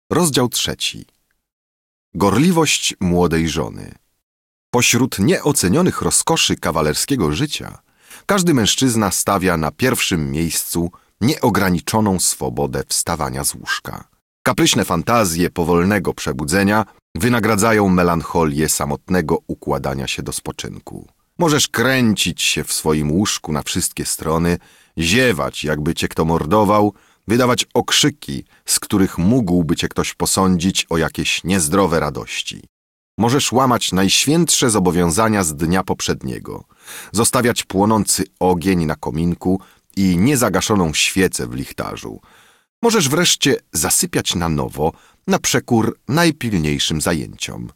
Rozdział 3. Gorliwość młodej żony. Pośród nieocenionych rozkoszy kawalerskiego życia każdy mężczyzna stawia na pierwszym miejscu nieograniczoną swobodę wstawania z łóżka. Kapryśne fantazje powolnego przebudzenia wynagradzają melancholię samotnego układania się do spoczynku. Możesz kręcić się w swoim łóżku na wszystkie strony, ziewać, jakby cię kto mordował, wydawać okrzyki, z których mógłby cię ktoś posądzić o jakieś niezdrowe radości. Możesz łamać najświętsze zobowiązania z dnia poprzedniego, zostawiać płonący ogień na kominku i niezagaszoną świecę w lichtarzu. Możesz wreszcie zasypiać na nowo, na przekór najpilniejszym zajęciom.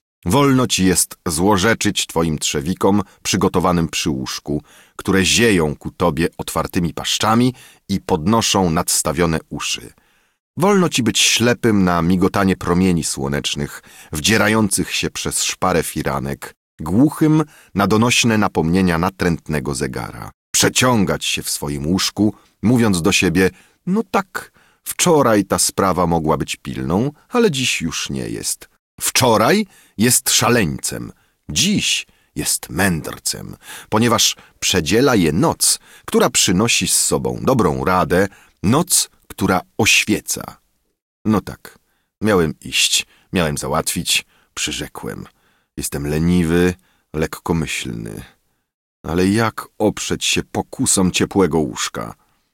Wolno ci jest złorzeczyć twoim trzewikom przygotowanym przy łóżku, które zieją ku tobie otwartymi paszczami i podnoszą nadstawione uszy. Wolno ci być ślepym na migotanie promieni słonecznych, wdzierających się przez szparę firanek, głuchym na donośne napomnienia natrętnego zegara. Przeciągać się w swoim łóżku, mówiąc do siebie: no tak, wczoraj ta sprawa mogła być pilną, ale dziś już nie jest. Wczoraj jest szaleńcem, dziś jest mędrcem, ponieważ przedziela je noc, która przynosi z sobą dobrą radę, noc, która oświeca. No tak, miałem iść, miałem załatwić, przyrzekłem. Jestem leniwy, lekkomyślny. Ale jak oprzeć się pokusom ciepłego łóżka?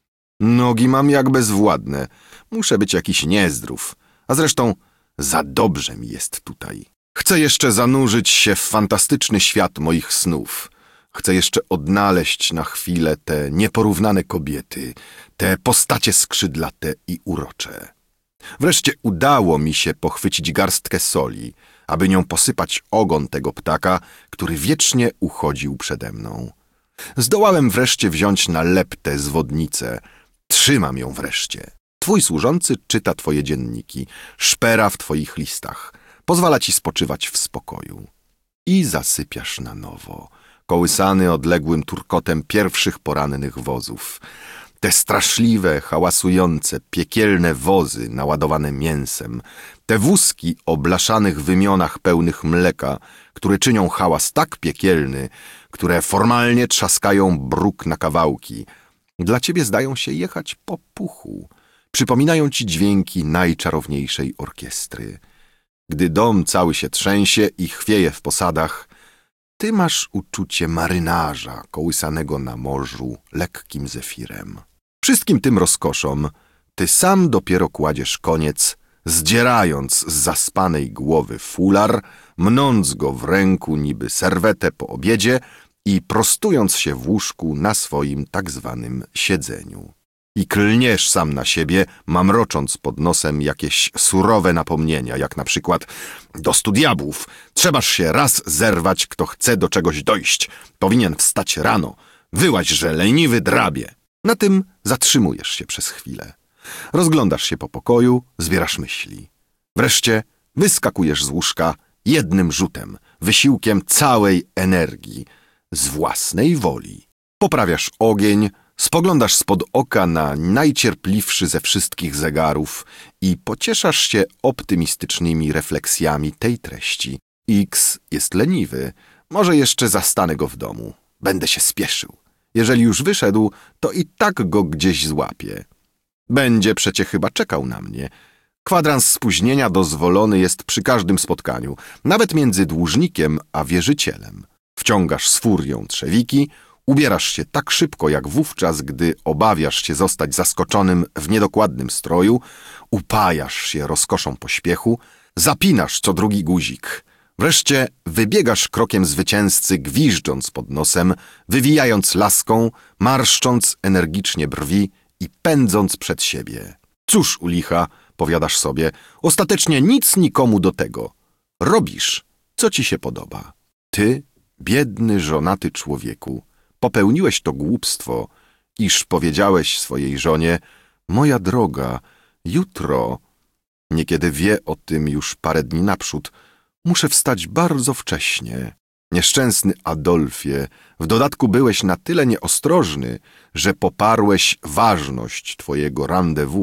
Nogi mam jak bezwładne, muszę być jakiś niezdrów, a zresztą za dobrze mi jest tutaj. Chcę jeszcze zanurzyć się w fantastyczny świat moich snów. Chcę jeszcze odnaleźć na chwilę te nieporównane kobiety, te postacie skrzydlate i urocze. Wreszcie udało mi się pochwycić garstkę soli, aby nią posypać ogon tego ptaka, który wiecznie uchodził przede mną. Zdołałem wreszcie wziąć na leptę zwodnicę. Trzymam ją wreszcie. Twój służący czyta twoje dzienniki, szpera w twoich listach, pozwala ci spoczywać w spokoju. I zasypiasz na nowo, kołysany odległym turkotem pierwszych porannych wozów. Te straszliwe, hałasujące, piekielne wozy naładowane mięsem, te wózki o blaszanych wymionach pełnych mleka, które czynią hałas tak piekielny, które formalnie trzaskają bruk na kawałki, dla ciebie zdają się jechać po puchu. Przypominają ci dźwięki najczarowniejszej orkiestry. Gdy dom cały się trzęsie i chwieje w posadach, ty masz uczucie marynarza kołysanego na morzu lekkim zefirem. Wszystkim tym rozkoszom ty sam dopiero kładziesz koniec, zdzierając z zaspanej głowy fular, mnąc go w ręku niby serwetę po obiedzie i prostując się w łóżku na swoim tak zwanym siedzeniu. I klniesz sam na siebie, mamrocząc pod nosem jakieś surowe napomnienia, jak na przykład: do stu diabłów, trzebaż się raz zerwać, kto chce do czegoś dojść. Powinien wstać rano, wyłaź, że leniwy drabie. Na tym zatrzymujesz się przez chwilę. Rozglądasz się po pokoju, zbierasz myśli. Wreszcie wyskakujesz z łóżka jednym rzutem, wysiłkiem całej energii, z własnej woli. Poprawiasz ogień, spoglądasz spod oka na najcierpliwszy ze wszystkich zegarów i pocieszasz się optymistycznymi refleksjami tej treści. X jest leniwy, może jeszcze zastanę go w domu. Będę się spieszył. Jeżeli już wyszedł, to i tak go gdzieś złapię. Będzie przecie chyba czekał na mnie. Kwadrans spóźnienia dozwolony jest przy każdym spotkaniu, nawet między dłużnikiem a wierzycielem. Wciągasz z furią trzewiki, ubierasz się tak szybko jak wówczas, gdy obawiasz się zostać zaskoczonym w niedokładnym stroju, upajasz się rozkoszą pośpiechu, zapinasz co drugi guzik. Wreszcie wybiegasz krokiem zwycięzcy, gwiżdżąc pod nosem, wywijając laską, marszcząc energicznie brwi i pędząc przed siebie. Cóż u licha, powiadasz sobie, ostatecznie nic nikomu do tego. Robisz, co ci się podoba. Ty, biedny, żonaty człowieku, popełniłeś to głupstwo, iż powiedziałeś swojej żonie: moja droga, jutro, niekiedy wie o tym już parę dni naprzód, muszę wstać bardzo wcześnie. Nieszczęsny Adolfie, w dodatku byłeś na tyle nieostrożny, że poparłeś ważność twojego rendezvous,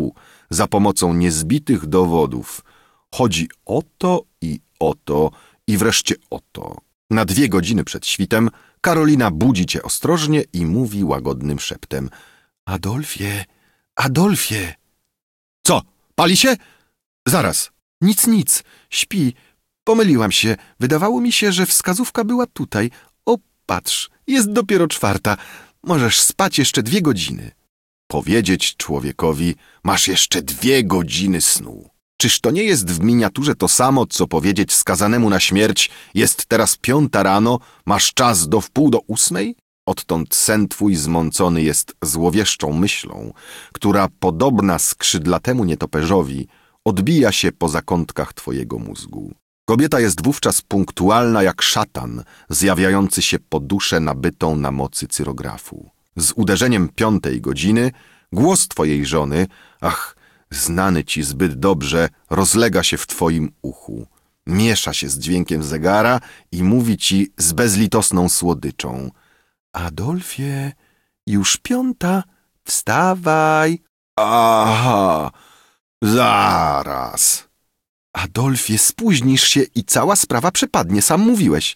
za pomocą niezbitych dowodów. Chodzi o to i wreszcie o to. Na 2 godziny przed świtem Karolina budzi cię ostrożnie i mówi łagodnym szeptem: Adolfie, Adolfie! Co, pali się? Zaraz. Nic, śpi. Pomyliłam się. Wydawało mi się, że wskazówka była tutaj. O, patrz, jest dopiero 4. Możesz spać jeszcze 2 godziny. Powiedzieć człowiekowi: masz jeszcze 2 godziny snu. Czyż to nie jest w miniaturze to samo, co powiedzieć skazanemu na śmierć: jest teraz 5 rano, masz czas do 7:45? Odtąd sen twój zmącony jest złowieszczą myślą, która, podobna skrzydlatemu nietoperzowi, odbija się po zakątkach twojego mózgu. Kobieta jest wówczas punktualna jak szatan, zjawiający się po duszę nabytą na mocy cyrografu. Z uderzeniem 5 godziny głos twojej żony, ach, znany ci zbyt dobrze, rozlega się w twoim uchu. Miesza się z dźwiękiem zegara i mówi ci z bezlitosną słodyczą: Adolfie, już 5, wstawaj. Aha, zaraz. Adolfie, spóźnisz się i cała sprawa przepadnie, sam mówiłeś.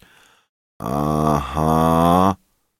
Aha.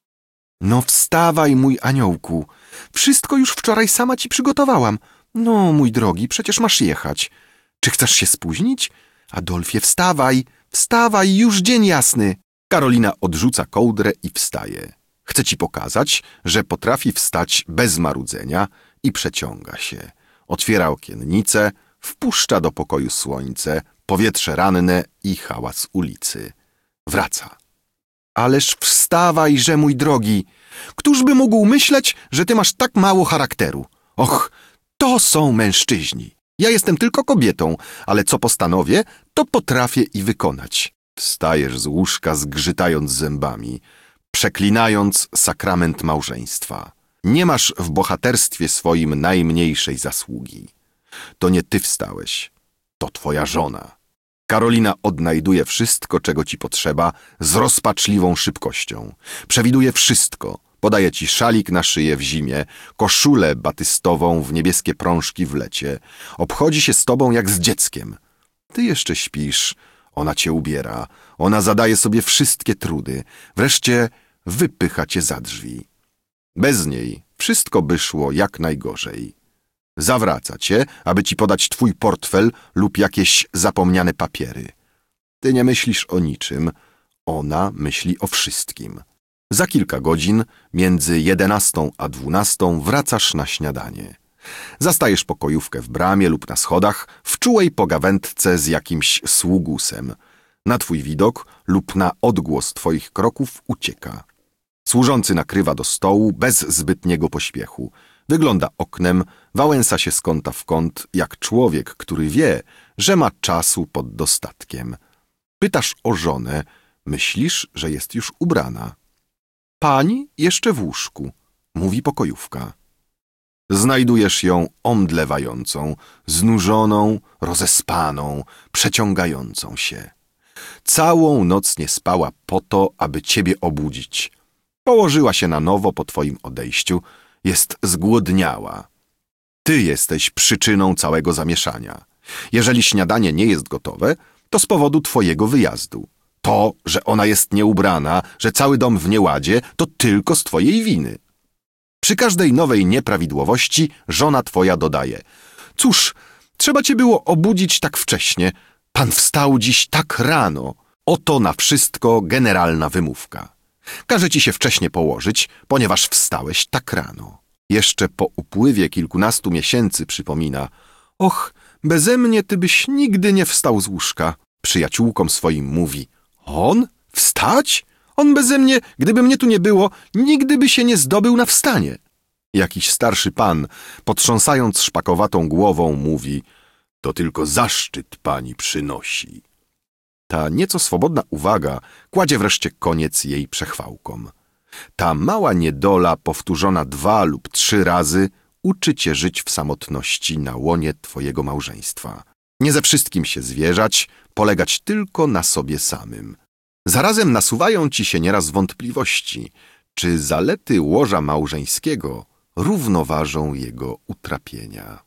No wstawaj, mój aniołku. Wszystko już wczoraj sama ci przygotowałam. No, mój drogi, przecież masz jechać. Czy chcesz się spóźnić? Adolfie, wstawaj, już dzień jasny. Karolina odrzuca kołdrę i wstaje. Chce ci pokazać, że potrafi wstać bez marudzenia i przeciąga się. Otwiera okiennicę, wpuszcza do pokoju słońce, powietrze ranne i hałas ulicy. Wraca. Ależ wstawajże, mój drogi. Któż by mógł myśleć, że ty masz tak mało charakteru? Och, to są mężczyźni. Ja jestem tylko kobietą, ale co postanowię, to potrafię i wykonać. Wstajesz z łóżka, zgrzytając zębami, przeklinając sakrament małżeństwa. Nie masz w bohaterstwie swoim najmniejszej zasługi. To nie ty wstałeś, to twoja żona. Karolina odnajduje wszystko, czego ci potrzeba, z rozpaczliwą szybkością. Przewiduje wszystko. Podaje ci szalik na szyję w zimie, koszulę batystową w niebieskie prążki w lecie. Obchodzi się z tobą jak z dzieckiem. Ty jeszcze śpisz, ona cię ubiera, ona zadaje sobie wszystkie trudy. Wreszcie wypycha cię za drzwi. Bez niej wszystko by szło jak najgorzej. Zawraca cię, aby ci podać twój portfel lub jakieś zapomniane papiery. Ty nie myślisz o niczym, ona myśli o wszystkim. Za kilka godzin, między 11 a 12, wracasz na śniadanie. Zastajesz pokojówkę w bramie lub na schodach, w czułej pogawędce z jakimś sługusem. Na twój widok lub na odgłos twoich kroków ucieka. Służący nakrywa do stołu bez zbytniego pośpiechu. Wygląda oknem, wałęsa się z kąta w kąt, jak człowiek, który wie, że ma czasu pod dostatkiem. Pytasz o żonę, myślisz, że jest już ubrana. Pani jeszcze w łóżku, mówi pokojówka. Znajdujesz ją omdlewającą, znużoną, rozespaną, przeciągającą się. Całą noc nie spała po to, aby ciebie obudzić. Położyła się na nowo po twoim odejściu, jest zgłodniała. Ty jesteś przyczyną całego zamieszania. Jeżeli śniadanie nie jest gotowe, to z powodu twojego wyjazdu. To, że ona jest nieubrana, że cały dom w nieładzie, to tylko z twojej winy. Przy każdej nowej nieprawidłowości żona twoja dodaje: cóż, trzeba cię było obudzić tak wcześnie. Pan wstał dziś tak rano. Oto na wszystko generalna wymówka. Każe ci się wcześnie położyć, ponieważ wstałeś tak rano. Jeszcze po upływie kilkunastu miesięcy przypomina: och, beze mnie ty byś nigdy nie wstał z łóżka. Przyjaciółkom swoim mówi: on? Wstać? On beze mnie, gdyby mnie tu nie było, nigdy by się nie zdobył na wstanie. Jakiś starszy pan, potrząsając szpakowatą głową, mówi: to tylko zaszczyt pani przynosi. Ta nieco swobodna uwaga kładzie wreszcie koniec jej przechwałkom. Ta mała niedola, powtórzona 2 lub 3 razy, uczy cię żyć w samotności na łonie twojego małżeństwa. Nie ze wszystkim się zwierzać, polegać tylko na sobie samym. Zarazem nasuwają ci się nieraz wątpliwości, czy zalety łoża małżeńskiego równoważą jego utrapienia.